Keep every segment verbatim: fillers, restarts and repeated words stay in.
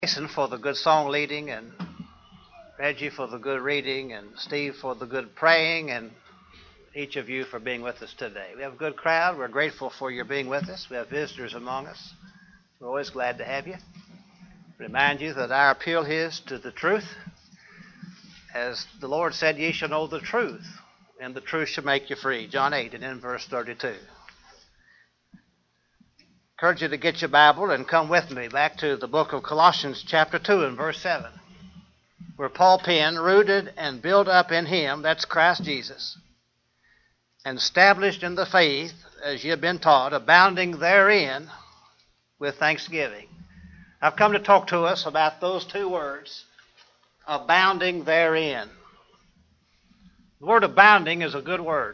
Jason for the good song leading, and Reggie for the good reading, and Steve for the good praying, and each of you for being with us today. We have a good crowd. We're grateful for your being with us. We have visitors among us. We're always glad to have you. Remind you that our appeal is to the truth. As the Lord said, ye shall know the truth, and the truth shall make you free. John eight and in verse thirty-two. I encourage you to get your Bible and come with me back to the book of Colossians chapter two and verse seven, where Paul penned, rooted and built up in him, that's Christ Jesus, and established in the faith as ye have been taught, abounding therein with thanksgiving. I've come to talk to us about those two words, abounding therein. The word abounding is a good word.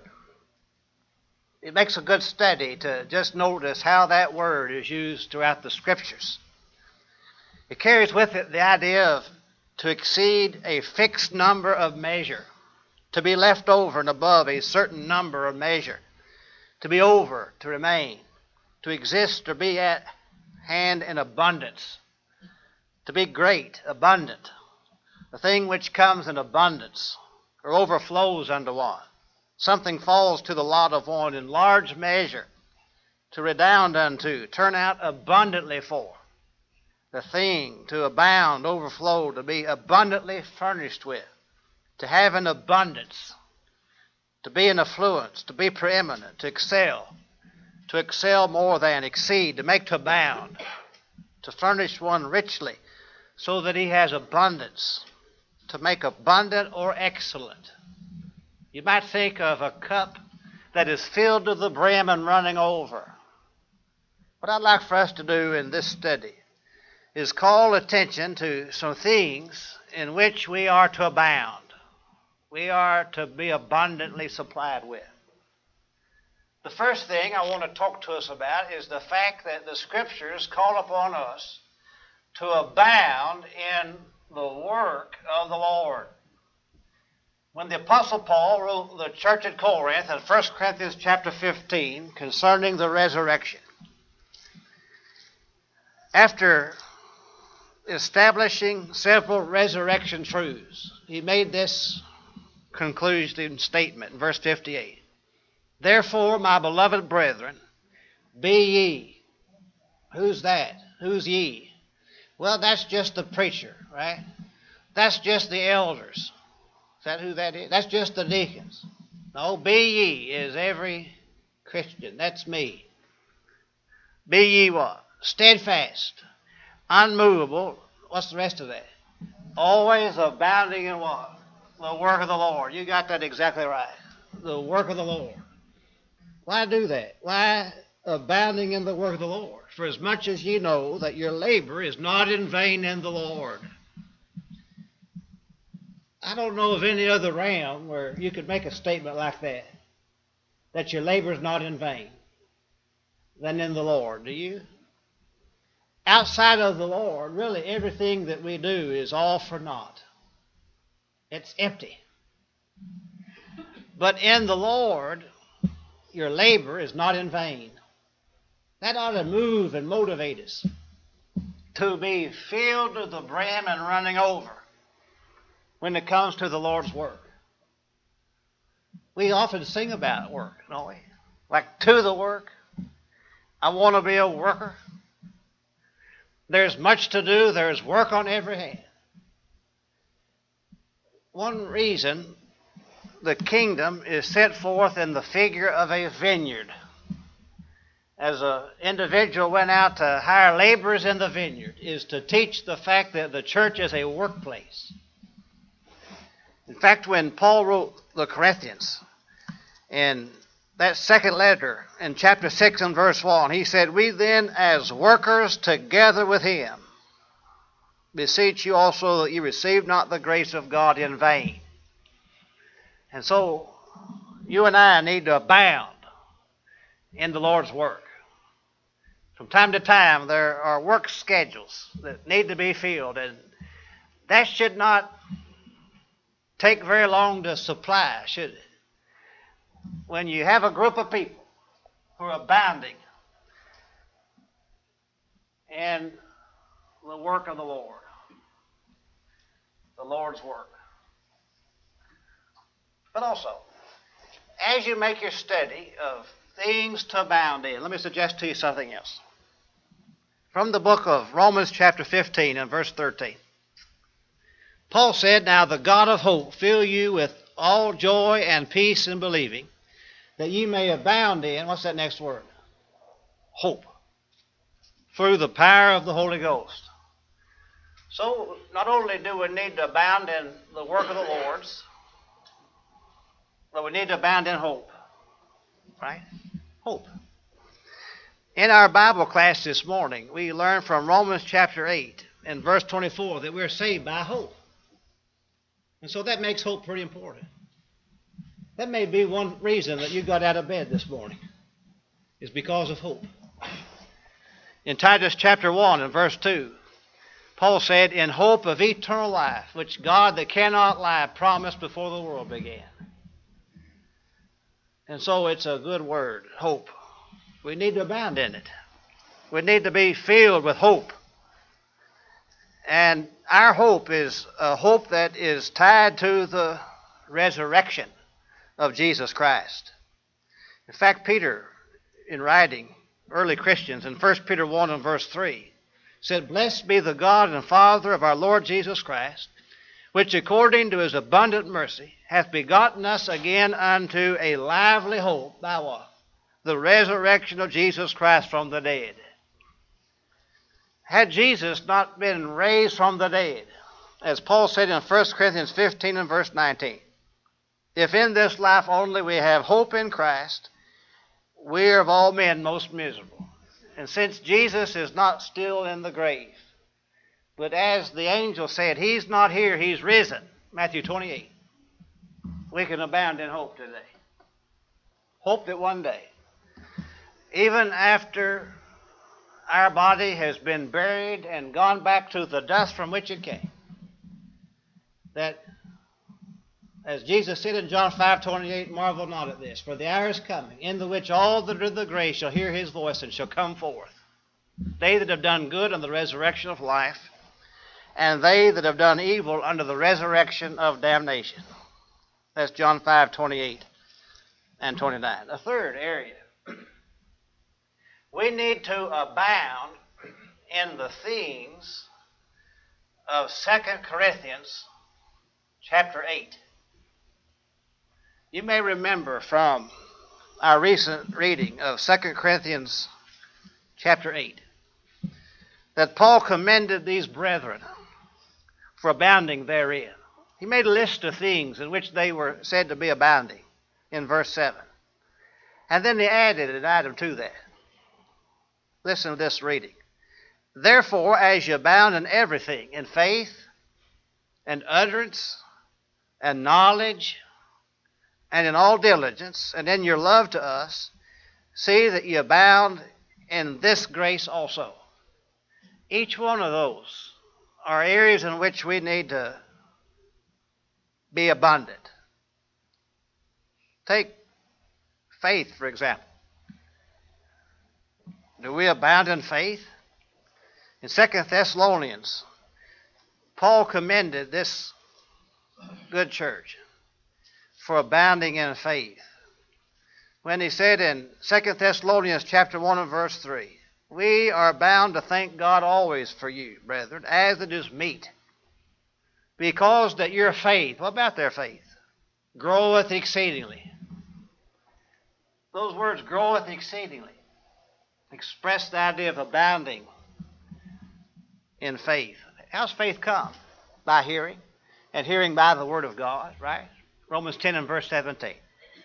It makes a good study to just notice how that word is used throughout the Scriptures. It carries with it the idea of to exceed a fixed number of measure, to be left over and above a certain number of measure, to be over, to remain, to exist or be at hand in abundance, to be great, abundant, a thing which comes in abundance or overflows unto one. Something falls to the lot of one in large measure, to redound unto, turn out abundantly for. The thing to abound, overflow, to be abundantly furnished with, to have an abundance, to be an affluence, to be preeminent, to excel, to excel more than, exceed, to make to abound, to furnish one richly so that he has abundance, to make abundant or excellent. You might think of a cup that is filled to the brim and running over. What I'd like for us to do in this study is call attention to some things in which we are to abound. We are to be abundantly supplied with. The first thing I want to talk to us about is the fact that the Scriptures call upon us to abound in the work of the Lord. When the Apostle Paul wrote the church at Corinth in First Corinthians chapter fifteen concerning the resurrection, after establishing several resurrection truths, he made this conclusive statement in verse fifty-eight. Therefore, my beloved brethren, be ye. Who's that? Who's ye? Well, that's just the preacher, right? That's just the elders. Is that who that is? That's just the deacons. No, be ye is every Christian. That's me. Be ye what? Steadfast, unmovable. What's the rest of that? Always abounding in what? The work of the Lord. You got that exactly right. The work of the Lord. Why do that? Why abounding in the work of the Lord? For as much as ye know that your labor is not in vain in the Lord. I don't know of any other realm where you could make a statement like that, that your labor is not in vain, than in the Lord. Do you? Outside of the Lord, really everything that we do is all for naught. It's empty. But in the Lord, your labor is not in vain. That ought to move and motivate us to be filled to the brim and running over when it comes to the Lord's work. We often sing about work, don't we? Like, to the work. I want to be a worker. There's much to do. There's work on every hand. One reason the kingdom is set forth in the figure of a vineyard. As an individual went out to hire laborers in the vineyard, is to teach the fact that the church is a workplace. In fact, when Paul wrote the Corinthians, in that second letter, in chapter six and verse one, he said, we then as workers together with him, beseech you also that you receive not the grace of God in vain. And so, you and I need to abound in the Lord's work. From time to time, there are work schedules that need to be filled, and that should not take very long to supply, should it? When you have a group of people who are abounding in the work of the Lord, the Lord's work. But also, as you make your study of things to abound in, let me suggest to you something else. From the book of Romans chapter fifteen and verse thirteen. Paul said, "Now the God of hope fill you with all joy and peace in believing, that ye may abound in," what's that next word? Hope. Through the power of the Holy Ghost. So, not only do we need to abound in the work of the Lord's, but we need to abound in hope. Right? Hope. In our Bible class this morning, we learned from Romans chapter eight and verse twenty-four that we're saved by hope. And so that makes hope pretty important. That may be one reason that you got out of bed this morning, is because of hope. In Titus chapter one and verse two, Paul said, "In hope of eternal life, which God that cannot lie promised before the world began." And so it's a good word, hope. We need to abound in it. We need to be filled with hope. And our hope is a hope that is tied to the resurrection of Jesus Christ. In fact, Peter, in writing, early Christians, in First Peter one and verse three, said, "Blessed be the God and Father of our Lord Jesus Christ, which according to his abundant mercy hath begotten us again unto a lively hope," by what? The resurrection of Jesus Christ from the dead. Had Jesus not been raised from the dead, as Paul said in First Corinthians fifteen and verse nineteen, "If in this life only we have hope in Christ, we are of all men most miserable." And since Jesus is not still in the grave, but as the angel said, he's not here, he's risen, Matthew twenty-eight, we can abound in hope today. Hope that one day, even after our body has been buried and gone back to the dust from which it came, that, as Jesus said in John five twenty-eight, "Marvel not at this, for the hour is coming, in the which all that are in the grave shall hear his voice and shall come forth. They that have done good unto the resurrection of life, and they that have done evil unto the resurrection of damnation." That's John five twenty-eight and twenty-nine. A third area. We need to abound in the things of Second Corinthians chapter eight. You may remember from our recent reading of Second Corinthians chapter eight that Paul commended these brethren for abounding therein. He made a list of things in which they were said to be abounding in verse seven. And then he added an item to that. Listen to this reading. "Therefore, as you abound in everything, in faith and utterance and knowledge and in all diligence and in your love to us, see that you abound in this grace also." Each one of those are areas in which we need to be abundant. Take faith, for example. Do we abound in faith? In Second Thessalonians, Paul commended this good church for abounding in faith, when he said in Second Thessalonians chapter one and verse three, "We are bound to thank God always for you, brethren, as it is meet, because that your faith," what about their faith? "Groweth exceedingly." Those words, "groweth exceedingly," express the idea of abounding in faith. How's faith come? By hearing, and hearing by the word of God, right? Romans ten and verse seventeen.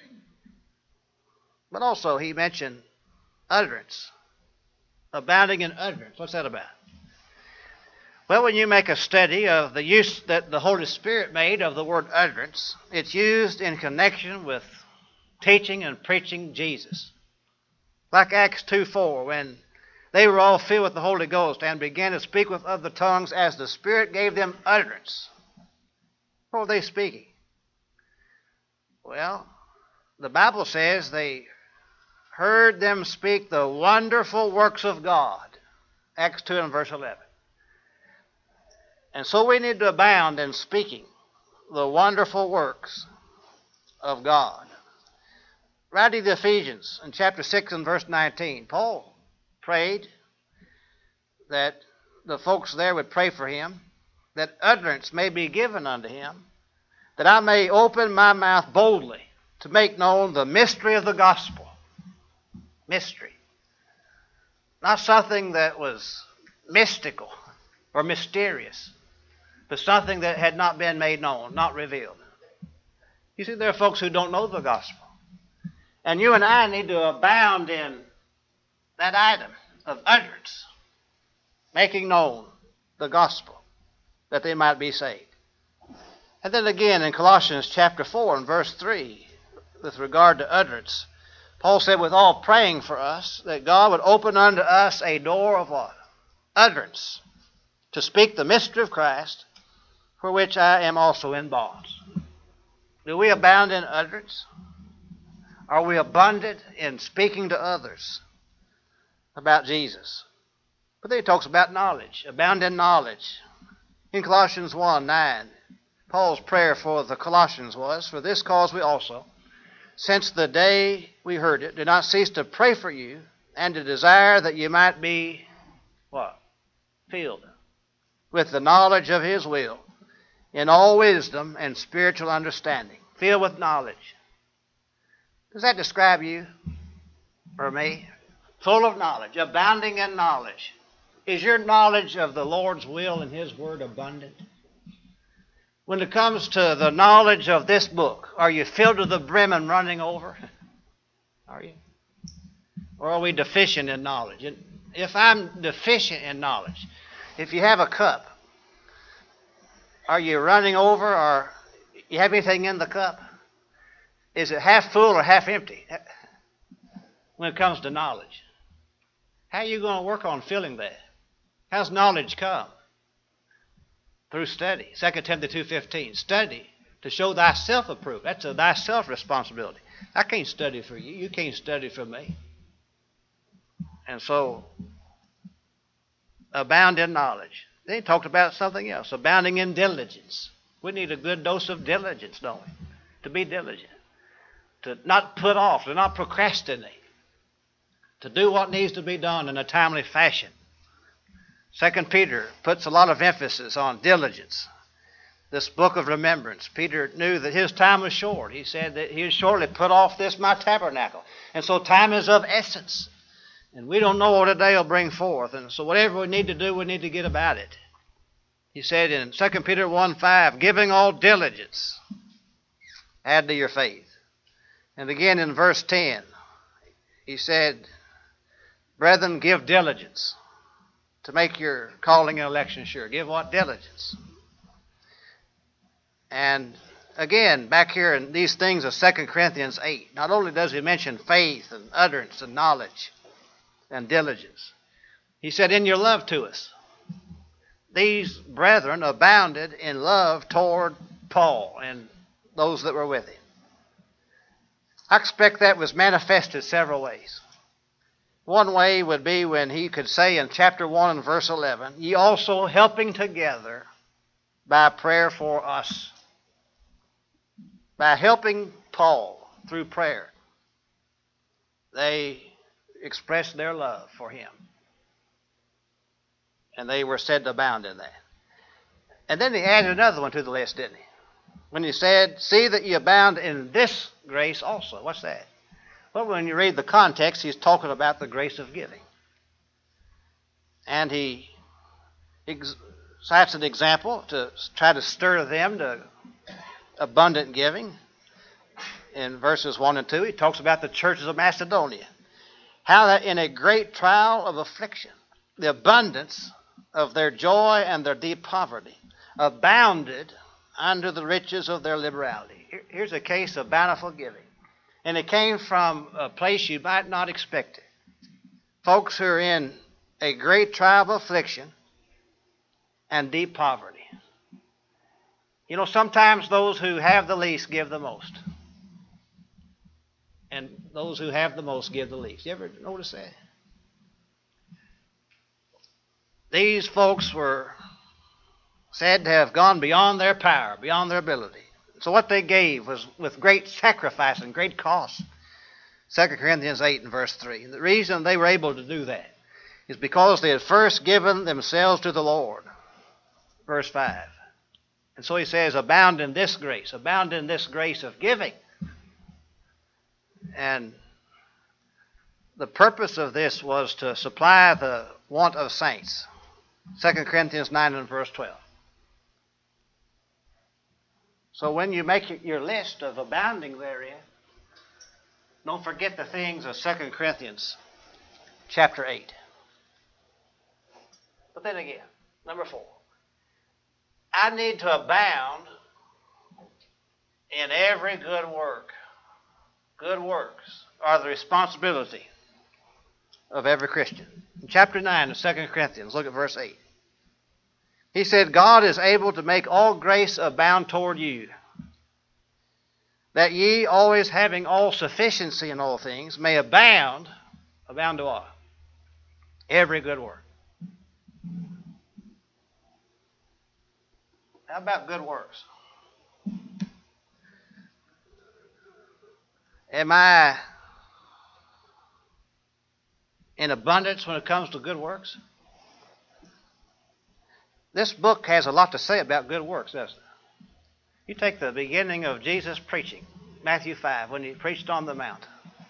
But also he mentioned utterance, abounding in utterance. What's that about? Well, when you make a study of the use that the Holy Spirit made of the word utterance, it's used in connection with teaching and preaching Jesus. Like Acts two four, when they were all filled with the Holy Ghost and began to speak with other tongues as the Spirit gave them utterance. What were they speaking? Well, the Bible says they heard them speak the wonderful works of God. Acts two and verse eleven. And so we need to abound in speaking the wonderful works of God. Writing the Ephesians in chapter six and verse nineteen, Paul prayed that the folks there would pray for him, that utterance may be given unto him, that I may open my mouth boldly to make known the mystery of the gospel. Mystery. Not something that was mystical or mysterious, but something that had not been made known, not revealed. You see, there are folks who don't know the gospel. And you and I need to abound in that item of utterance, making known the gospel, that they might be saved. And then again in Colossians chapter four and verse three, with regard to utterance, Paul said, with all praying for us, that God would open unto us a door of what? Utterance, to speak the mystery of Christ, for which I am also in bonds. Do we abound in utterance? Are we abundant in speaking to others about Jesus? But then he talks about knowledge, abound in knowledge. In Colossians one nine, Paul's prayer for the Colossians was, for this cause we also, since the day we heard it, do not cease to pray for you and to desire that you might be, what? Filled with the knowledge of his will, in all wisdom and spiritual understanding. Filled with knowledge. Does that describe you or me? Full of knowledge, abounding in knowledge. Is your knowledge of the Lord's will and his word abundant? When it comes to the knowledge of this book, are you filled to the brim and running over? Are you? Or are we deficient in knowledge? And if I'm deficient in knowledge, if you have a cup, are you running over, or you have anything in the cup? Is it half full or half empty when it comes to knowledge? How are you going to work on filling that? How's knowledge come? Through study. Second Timothy two fifteen. Study to show thyself approved. That's a thyself responsibility. I can't study for you. You can't study for me. And so, abound in knowledge. Then he talked about something else, abounding in diligence. We need a good dose of diligence, don't we? To be diligent. To not put off, to not procrastinate. To do what needs to be done in a timely fashion. Second Peter puts a lot of emphasis on diligence. This book of remembrance. Peter knew that his time was short. He said that he would shortly put off this my tabernacle. And so time is of essence. And we don't know what a day will bring forth. And so whatever we need to do, we need to get about it. He said in Second Peter one five, giving all diligence, add to your faith. And again in verse ten, he said, brethren, give diligence to make your calling and election sure. Give what? Diligence. And again, back here in these things of Second Corinthians eight, not only does he mention faith and utterance and knowledge and diligence, he said, in your love to us, these brethren abounded in love toward Paul and those that were with him. I expect that was manifested several ways. One way would be when he could say in chapter one and verse eleven, ye also helping together by prayer for us. By helping Paul through prayer, they expressed their love for him. And they were said to abound in that. And then he added another one to the list, didn't he? When he said, see that ye abound in this grace also. What's that? Well, when you read the context, he's talking about the grace of giving. And he ex- cites an example to try to stir them to abundant giving. In verses one and two, he talks about the churches of Macedonia. How that in a great trial of affliction, the abundance of their joy and their deep poverty abounded under the riches of their liberality. Here's a case of bountiful giving. And it came from a place you might not expect it. Folks who are in a great trial of affliction and deep poverty. You know, sometimes those who have the least give the most. And those who have the most give the least. You ever notice that? These folks were said to have gone beyond their power, beyond their ability. So what they gave was with great sacrifice and great cost. Second Corinthians eight and verse three. The reason they were able to do that is because they had first given themselves to the Lord. Verse five. And so he says, abound in this grace, abound in this grace of giving. And the purpose of this was to supply the want of saints. Second Corinthians nine and verse twelve. So when you make your list of abounding therein, don't forget the things of Second Corinthians chapter eight. But then again, number four. I need to abound in every good work. Good works are the responsibility of every Christian. In chapter nine of Second Corinthians, look at verse eight. He said, God is able to make all grace abound toward you, that ye, always having all sufficiency in all things, may abound. Abound to what? Every good work. How about good works? Am I in abundance when it comes to good works? This book has a lot to say about good works, doesn't it? You take the beginning of Jesus preaching, Matthew five, when he preached on the mount.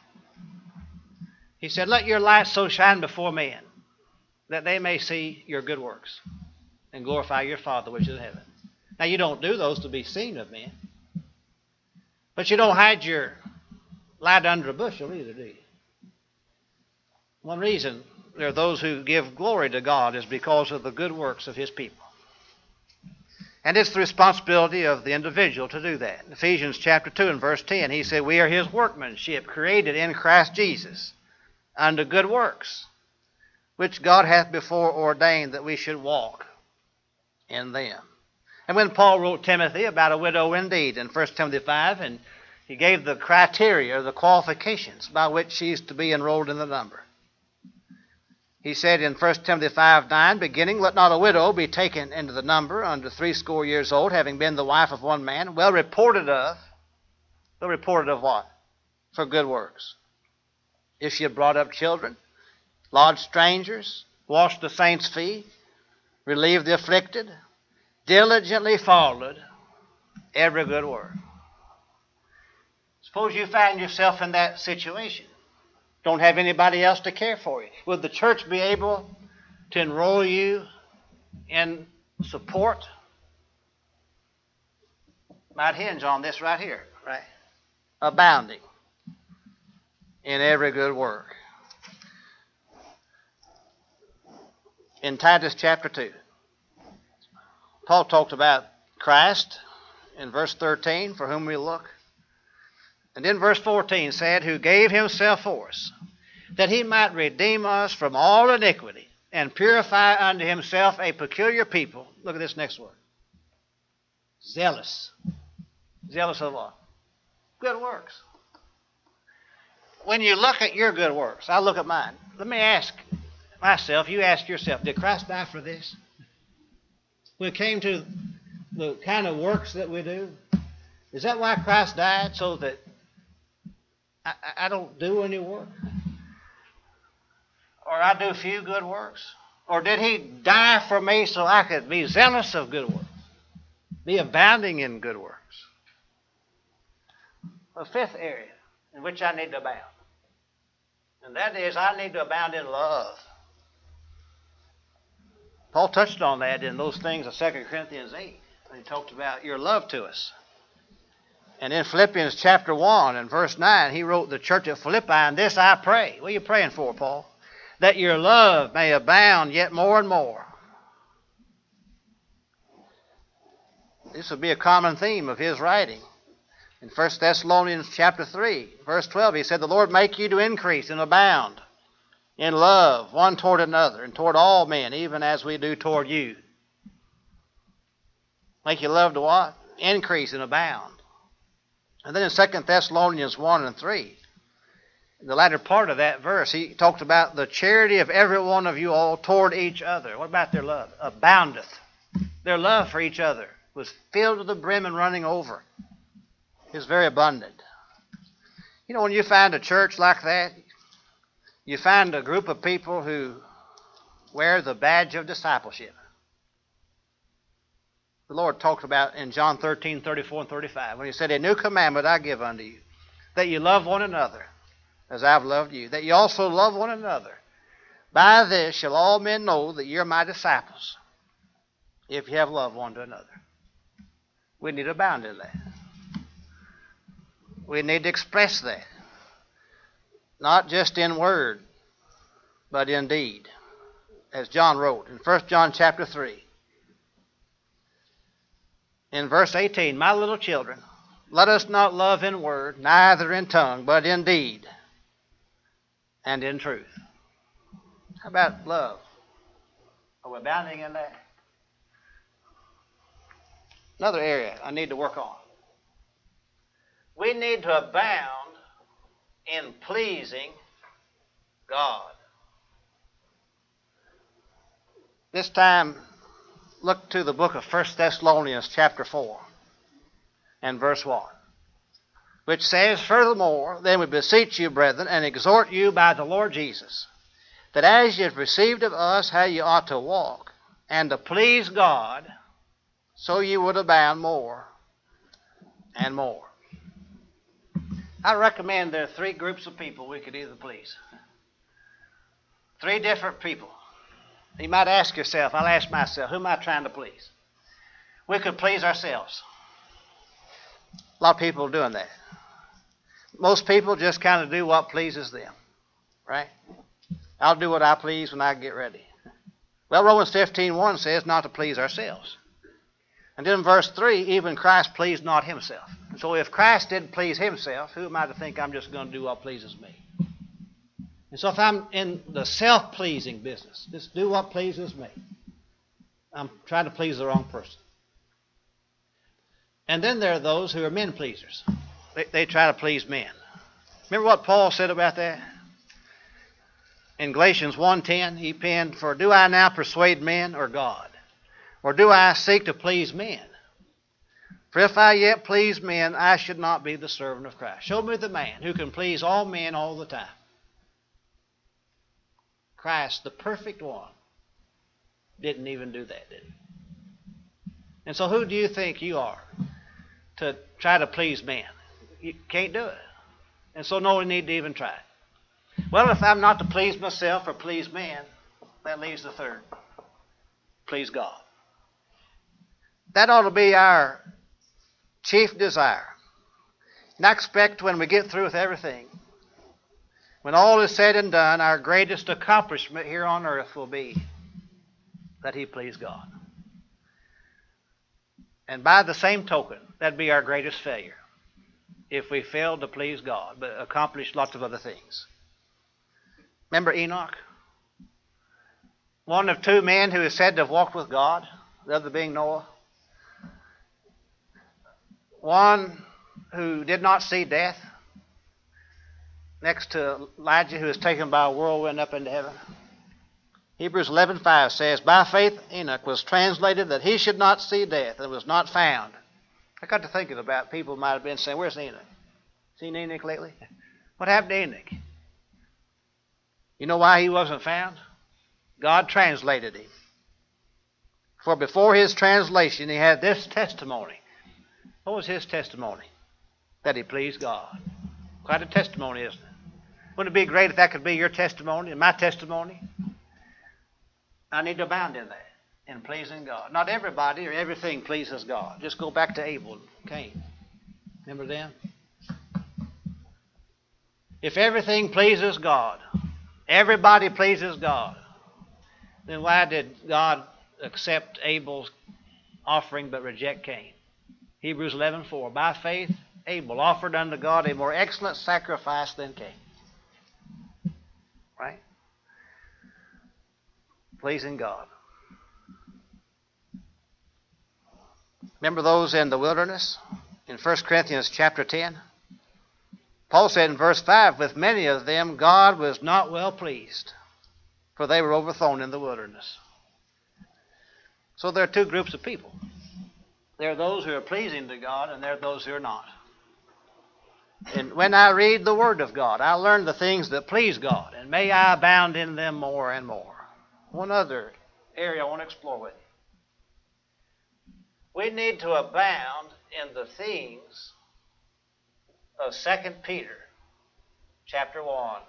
He said, let your light so shine before men that they may see your good works and glorify your Father which is in heaven. Now, you don't do those to be seen of men, but you don't hide your light under a bushel either, do you? One reason there are those who give glory to God is because of the good works of his people. And it's the responsibility of the individual to do that. In Ephesians chapter two and verse ten, he said, we are his workmanship, created in Christ Jesus, unto good works, which God hath before ordained that we should walk in them. And when Paul wrote Timothy about a widow indeed in First Timothy five, and he gave the criteria, the qualifications by which she's to be enrolled in the number. He said in First Timothy five nine, beginning, let not a widow be taken into the number under threescore years old, having been the wife of one man, well reported of, well reported of what? For good works. If she had brought up children, lodged strangers, washed the saints' feet, relieved the afflicted, diligently followed every good work. Suppose you find yourself in that situation. Don't have anybody else to care for you. Would the church be able to enroll you in support? Might hinge on this right here, right? Abounding in every good work. In Titus chapter two, Paul talked about Christ in verse thirteen, for whom we look. And in verse fourteen said, who gave himself for us, that he might redeem us from all iniquity, and purify unto himself a peculiar people. Look at this next word. Zealous. Zealous of what? Good works. When you look at your good works, I look at mine. Let me ask myself, you ask yourself, did Christ die for this? When it came to the kind of works that we do, is that why Christ died? So that I, I don't do any work? Or I do few good works? Or did he die for me so I could be zealous of good works? Be abounding in good works? A fifth area in which I need to abound. And that is, I need to abound in love. Paul touched on that in those things of Second Corinthians eight. He talked about your love to us. And in Philippians chapter one and verse nine, he wrote the church at Philippi, and this I pray. What are you praying for, Paul? That your love may abound yet more and more. This would be a common theme of his writing. In First Thessalonians chapter three, verse twelve, he said, the Lord make you to increase and abound in love one toward another and toward all men, even as we do toward you. Make you love to what? Increase and abound. And then in Second Thessalonians one and three, in the latter part of that verse, he talked about the charity of every one of you all toward each other. What about their love? Aboundeth Their love for each other was filled to the brim and running over. It was very abundant. You know, when you find a church like that, you find a group of people who wear the badge of discipleship. The Lord talked about in John thirteen, thirty-four and thirty-five, when he said, "A new commandment I give unto you, that you love one another as I've loved you, that you also love one another. By this shall all men know that you're my disciples, if you have love one to another." We need to abound in that. We need to express that, not just in word, but in deed, as John wrote in First John chapter three. In verse eighteen, "My little children, let us not love in word, neither in tongue, but in deed and in truth." How about love? Are we abounding in that? Another area I need to work on. We need to abound in pleasing God. This time, look to the book of First Thessalonians chapter four and verse one, which says, "Furthermore, then we beseech you, brethren, and exhort you by the Lord Jesus, that as ye have received of us how ye ought to walk, and to please God, so ye would abound more and more." I recommend there are three groups of people we could either please. Three different people. You might ask yourself, I'll ask myself, who am I trying to please? We could please ourselves. A lot of people are doing that. Most people just kind of do what pleases them, right? I'll do what I please when I get ready. Well, Romans fifteen one says not to please ourselves. And then in verse three, even Christ pleased not himself. So if Christ didn't please himself, who am I to think I'm just going to do what pleases me? And so if I'm in the self-pleasing business, just do what pleases me, I'm trying to please the wrong person. And then there are those who are men pleasers. They, they try to please men. Remember what Paul said about that? In Galatians one ten, he penned, "For do I now persuade men or God? Or do I seek to please men? For if I yet please men, I should not be the servant of Christ." Show me the man who can please all men all the time. Christ, the perfect one, didn't even do that, did he? And so who do you think you are to try to please men? You can't do it. And so no need to even try. Well, if I'm not to please myself or please men, that leaves the third. Please God. That ought to be our chief desire. And I expect when we get through with everything, when all is said and done, our greatest accomplishment here on earth will be that he please God. And by the same token, that'd be our greatest failure if we failed to please God, but accomplished lots of other things. Remember Enoch? One of two men who is said to have walked with God, the other being Noah. One who did not see death, next to Elijah, who was taken by a whirlwind up into heaven. Hebrews eleven five says, "By faith Enoch was translated that he should not see death, and was not found." I got to thinking about people might have been saying, "Where's Enoch? Seen Enoch lately? What happened to Enoch?" You know why he wasn't found? God translated him. For before his translation, he had this testimony. What was his testimony? That he pleased God. Quite a testimony, isn't it? Wouldn't it be great if that could be your testimony and my testimony? I need to abound in that, in pleasing God. Not everybody or everything pleases God. Just go back to Abel and Cain. Remember them? If everything pleases God, everybody pleases God, then why did God accept Abel's offering but reject Cain? Hebrews eleven four, "By faith Abel offered unto God a more excellent sacrifice than Cain." Right? Pleasing God. Remember those in the wilderness? In First Corinthians chapter ten? Paul said in verse five, "With many of them God was not well pleased, for they were overthrown in the wilderness." So there are two groups of people. There are those who are pleasing to God, and there are those who are not. And when I read the Word of God, I learn the things that please God, and may I abound in them more and more. One other area I want to explore with you. We need to abound in the things of Second Peter chapter one.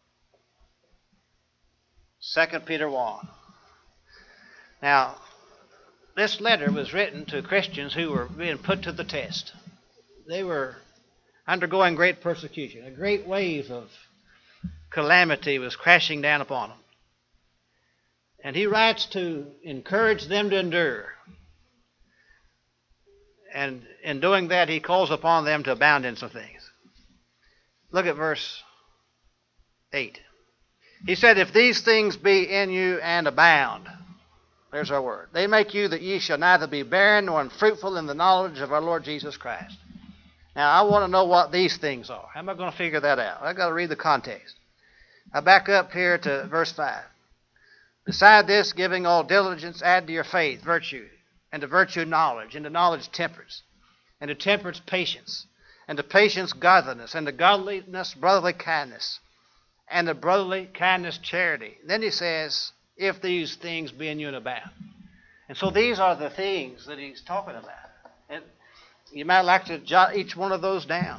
Second Peter one. Now, this letter was written to Christians who were being put to the test. They were undergoing great persecution. A great wave of calamity was crashing down upon them. And he writes to encourage them to endure. And in doing that, he calls upon them to abound in some things. Look at verse eight. He said, if these things be in you and abound, there's our word, they make you that ye shall neither be barren nor unfruitful in the knowledge of our Lord Jesus Christ. Now, I want to know what these things are. How am I going to figure that out? I've got to read the context. I back up here to verse five. Beside this, giving all diligence, add to your faith virtue, and to virtue knowledge, and to knowledge temperance, and to temperance patience, and to patience godliness, and to godliness brotherly kindness, and to brotherly kindness charity. Then he says, if these things be in you and abound. And so these are the things that he's talking about. And you might like to jot each one of those down.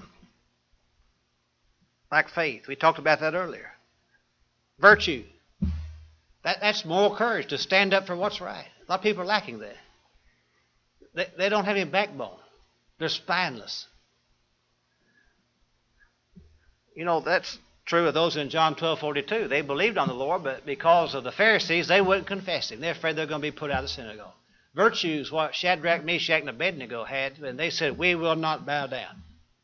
Like faith. We talked about that earlier. Virtue. That, that's moral courage to stand up for what's right. A lot of people are lacking that. They, they don't have any backbone. They're spineless. You know, that's true of those in John twelve forty-two. They believed on the Lord, but because of the Pharisees, they wouldn't confess him. They're afraid they're going to be put out of the synagogue. Virtue is what Shadrach, Meshach, and Abednego had, and they said, we will not bow down.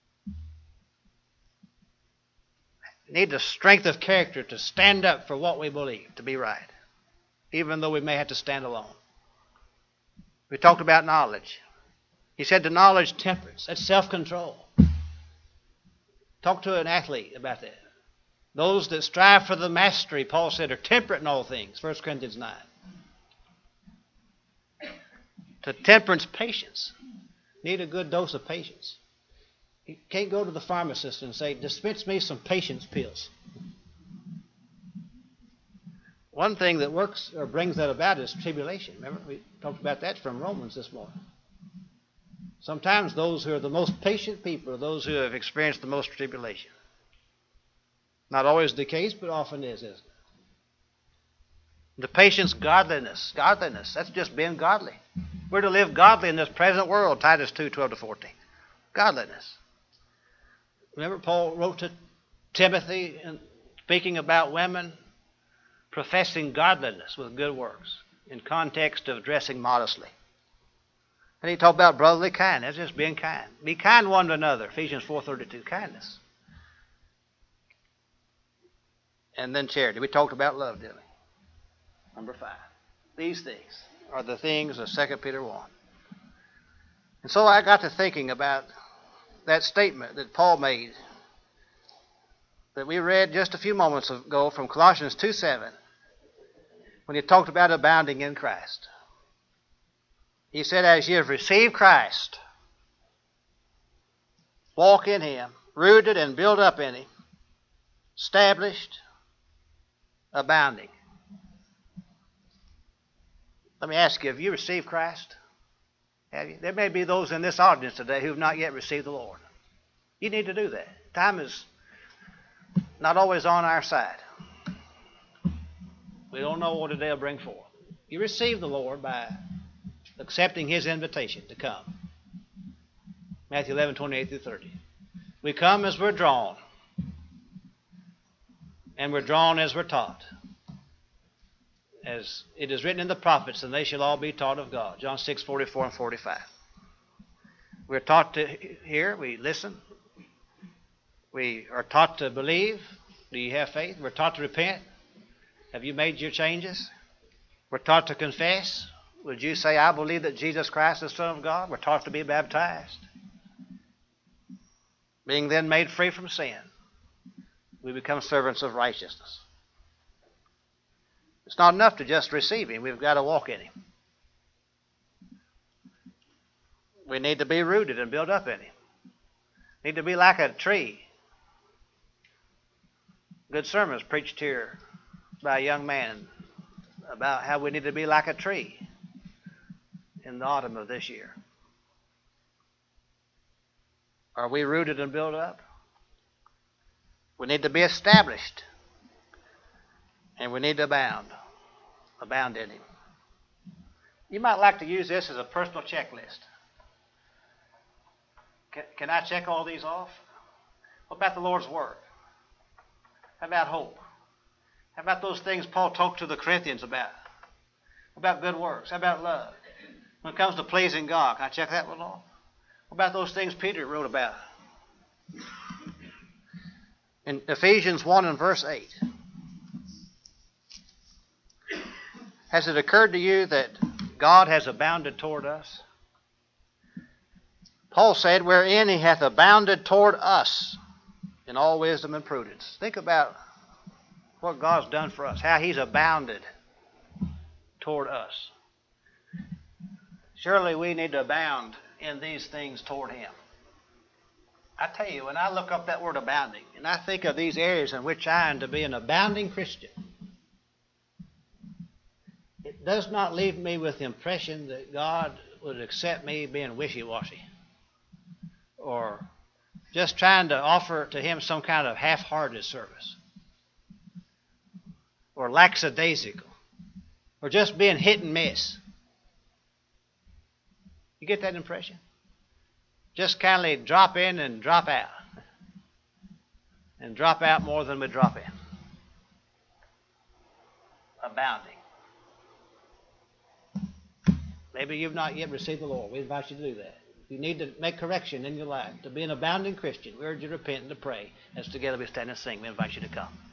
We need the strength of character to stand up for what we believe to be right, even though we may have to stand alone. We talked about knowledge. He said to knowledge, temperance. That's self-control. Talk to an athlete about that. Those that strive for the mastery, Paul said, are temperate in all things, First Corinthians nine. To temperance, patience. Need a good dose of patience. You can't go to the pharmacist and say, dispense me some patience pills. One thing that works or brings that about is tribulation. Remember, we talked about that from Romans this morning. Sometimes those who are the most patient people are those who have experienced the most tribulation. Not always the case, but often is, isn't it? The patience, godliness. Godliness, that's just being godly. We're to live godly in this present world, Titus two, twelve to fourteen. Godliness. Remember, Paul wrote to Timothy, and speaking about women professing godliness with good works in context of dressing modestly. And he talked about brotherly kindness, just being kind. Be kind one to another, Ephesians four thirty-two, kindness. And then charity. We talked about love, didn't we? Number five. These things are the things of Second Peter one. And so I got to thinking about that statement that Paul made that we read just a few moments ago from Colossians two seven when he talked about abounding in Christ. He said, as you have received Christ, walk in him, rooted and built up in him, established, abounding. Let me ask you, have you received Christ? Have you? There may be those in this audience today who have not yet received the Lord. You need to do that. Time is not always on our side. We don't know what a day will bring forth. You receive the Lord by accepting his invitation to come. Matthew eleven, twenty-eight through thirty. We come as we're drawn. And we're drawn as we're taught. As it is written in the prophets, and they shall all be taught of God. John six, forty-four and forty-five. We're taught to hear, we listen. We are taught to believe. Do you have faith? We're taught to repent. Have you made your changes? We're taught to confess. Would you say, I believe that Jesus Christ is the Son of God? We're taught to be baptized. Being then made free from sin, we become servants of righteousness. It's not enough to just receive him. We've got to walk in him. We need to be rooted and built up in Him. Need to be like a tree. Good sermons preached here by a young man about how we need to be like a tree in the autumn of this year. Are we rooted and built up? We need to be established. And we need to abound. Abound in Him. You might like to use this as a personal checklist. Can, can I check all these off? What about the Lord's work? How about hope? How about those things Paul talked to the Corinthians about? What about good works? How about love? When it comes to pleasing God, can I check that one off? What about those things Peter wrote about? In Ephesians one and verse eight. Has it occurred to you that God has abounded toward us? Paul said, wherein He hath abounded toward us in all wisdom and prudence. Think about what God's done for us, how He's abounded toward us. Surely we need to abound in these things toward Him. I tell you, when I look up that word abounding, and I think of these areas in which I am to be an abounding Christian, it does not leave me with the impression that God would accept me being wishy-washy or just trying to offer to Him some kind of half-hearted service or lackadaisical or just being hit and miss. You get that impression? Just kindly drop in and drop out. And drop out more than we drop in. Abounding. Maybe you've not yet received the Lord. We invite you to do that. If you need to make correction in your life, to be an abounding Christian, we urge you to repent and to pray as together we stand and sing. We invite you to come.